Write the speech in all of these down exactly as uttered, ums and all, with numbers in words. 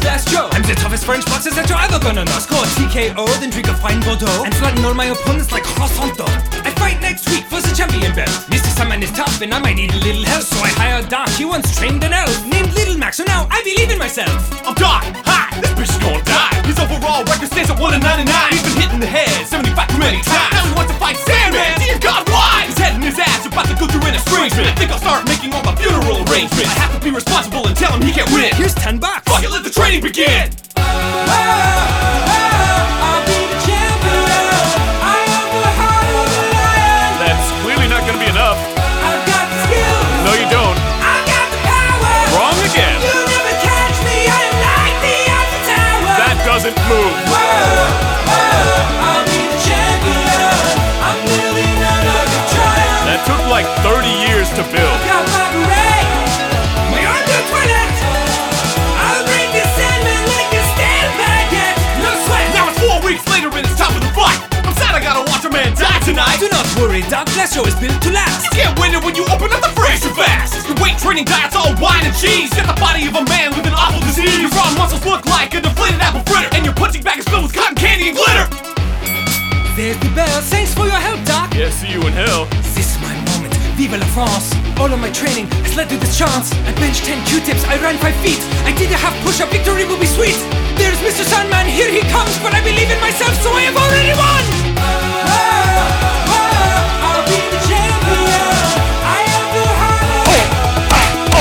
Glass Joe. I'm the toughest French boxer that you're ever gonna know. Score T K O, then drink a fine Bordeaux, and flatten all my opponents like croissant dough. I fight next week for the champion belt. Mister Sandman is tough and I might need a little help, so I hired Doc. He once trained an elf named Little Mac, so now I believe in myself. I'm Doc, hi, this bitch is gonna die. His overall record stands at one in ninety-nine. He's been hit in the head seventy-five too many times. Now he wants to fight Sandman, dear God, why? His head and his ass are about to go through an estrangement. I think I'll start making all my funeral arrangements. I have to be responsible and tell him he can't win. Here's ten bucks. Fuck it, let the training begin. Oh, oh, I'll be the champion. I am the heart of the lion. That's clearly not gonna be enough. I've got the skills. No, you don't. I've got the power. Wrong again. You'll never catch me. I am like the Eiffel Tower. That doesn't move. Whoa, whoa, I'll be the champion. I'm building another triumph. That took like thirty years to build. Got my beret, my under toilet. I'll bring the Sandman like a stand baguette. No sweat. Now it's four weeks later and it's time for the fight. I'm sad I gotta watch a man die tonight. Do not worry, Doc. Glass Joe is built to last. You can't win it when you open up the fridge too fast. Your weight training diet's all wine and cheese. Got the body of a man with an awful disease. Your raw muscles look like a deflated apple fritter, and your punching bag is filled with cotton candy and glitter. There's the bell. Thanks for your help, Doc. Yeah, see you in hell. This is my moment. Vive la France. All of my training has led to this chance. I benched ten Q-tips, I ran five feet. I did a half push-up, victory will be sweet. There's Mister Sandman, here he comes, but I believe in myself, so I have already won. Oh, oh, I'll be the champion. I am the heart.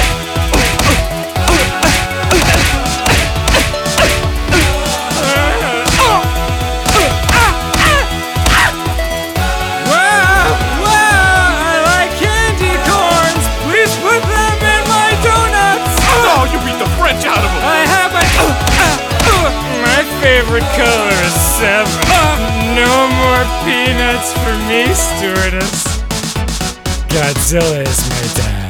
Oh, you beat the French out of him. I have a... My favorite color is seven. No more peanuts for me, stewardess. Godzilla is my dad.